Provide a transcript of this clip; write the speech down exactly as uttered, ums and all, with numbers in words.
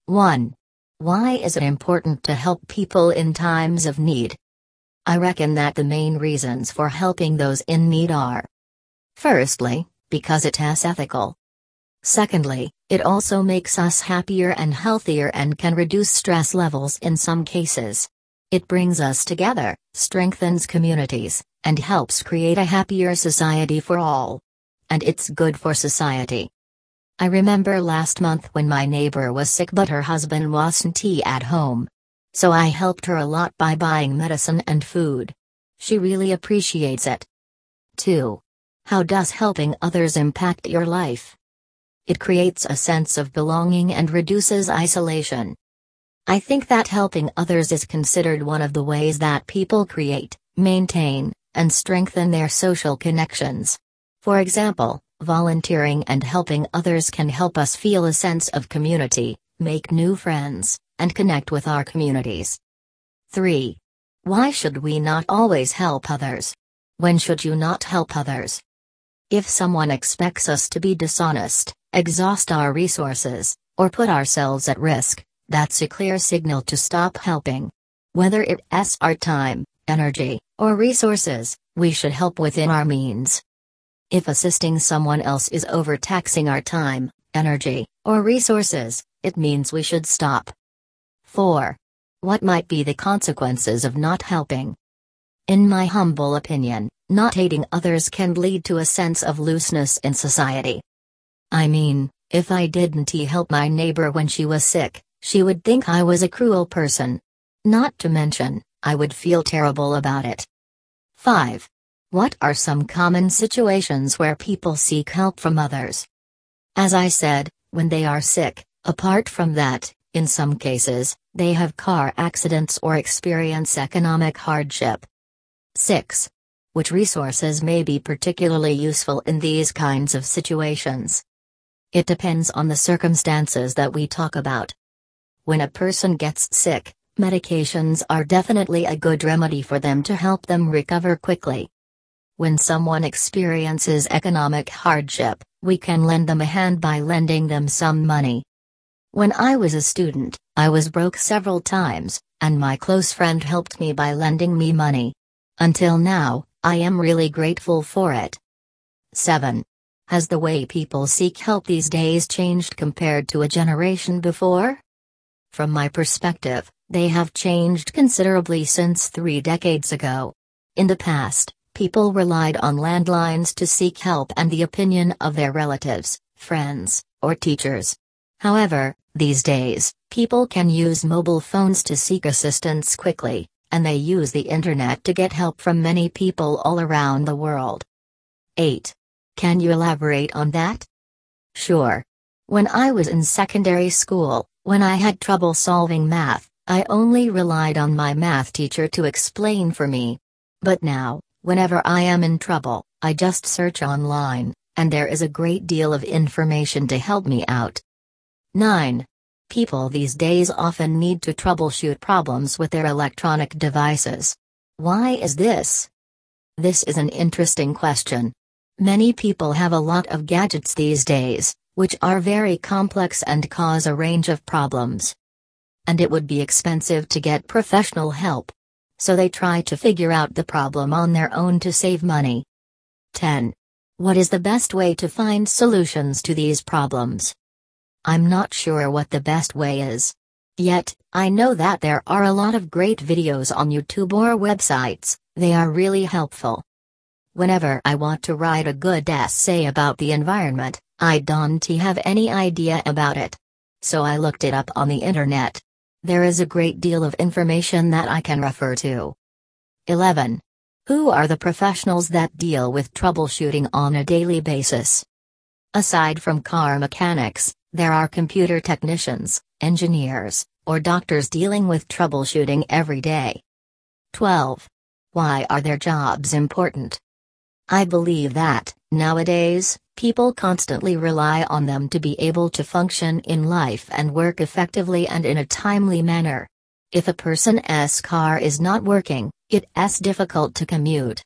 one. Why is it important to help people in times of need? I reckon that the main reasons for helping those in need are: firstly, because it is ethical. Secondly, it also makes us happier and healthier and can reduce stress levels in some cases. It brings us together, strengthens communities, and helps create a happier society for all. And it's good for society. I remember last month when my neighbor was sick but her husband wasn't at home. So I helped her a lot by buying medicine and food. She really appreciates it. two. How does helping others impact your life? It creates a sense of belonging and reduces isolation. I think that helping others is considered one of the ways that people create, maintain, and strengthen their social connections. For example, volunteering and helping others can help us feel a sense of community, make new friends, and connect with our communities. three. Why should we not always help others? When should you not help others? If someone expects us to be dishonest, exhaust our resources, or put ourselves at risk, that's a clear signal to stop helping. Whether it's our time, energy, or resources, we should help within our means. If assisting someone else is overtaxing our time, energy, or resources, it means we should stop. four. What might be the consequences of not helping? In my humble opinion, not aiding others can lead to a sense of looseness in society. I mean, if I didn't help my neighbor when she was sick, she would think I was a cruel person. Not to mention, I would feel terrible about it. five. What are some common situations where people seek help from others? As I said, when they are sick, apart from that, in some cases, they have car accidents or experience economic hardship. six. Which resources may be particularly useful in these kinds of situations? It depends on the circumstances that we talk about. When a person gets sick, medications are definitely a good remedy for them to help them recover quickly. When someone experiences economic hardship, we can lend them a hand by lending them some money. When I was a student, I was broke several times, and my close friend helped me by lending me money. Until now, I am really grateful for it. seven. Has the way people seek help these days changed compared to a generation before? From my perspective, they have changed considerably since three decades ago. In the past, people relied on landlines to seek help and the opinion of their relatives, friends, or teachers. However, these days, people can use mobile phones to seek assistance quickly, and they use the internet to get help from many people all around the world. eight. Can you elaborate on that? Sure. When I was in secondary school, when I had trouble solving math, I only relied on my math teacher to explain for me. But now, whenever I am in trouble, I just search online, and there is a great deal of information to help me out. nine. People these days often need to troubleshoot problems with their electronic devices. Why is this? This is an interesting question. Many people have a lot of gadgets these days, which are very complex and cause a range of problems. And it would be expensive to get professional help. So they try to figure out the problem on their own to save money. ten. What is the best way to find solutions to these problems? I'm not sure what the best way is. Yet, I know that there are a lot of great videos on YouTube or websites. They are really helpful. Whenever I want to write a good essay about the environment, I don't have any idea about it. So I looked it up on the internet. There is a great deal of information that I can refer to. eleven. Who are the professionals that deal with troubleshooting on a daily basis? Aside from car mechanics, there are computer technicians, engineers, or doctors dealing with troubleshooting every day. twelve. Why are their jobs important? I believe that, nowadays, people constantly rely on them to be able to function in life and work effectively and in a timely manner. If a person's car is not working, it's difficult to commute,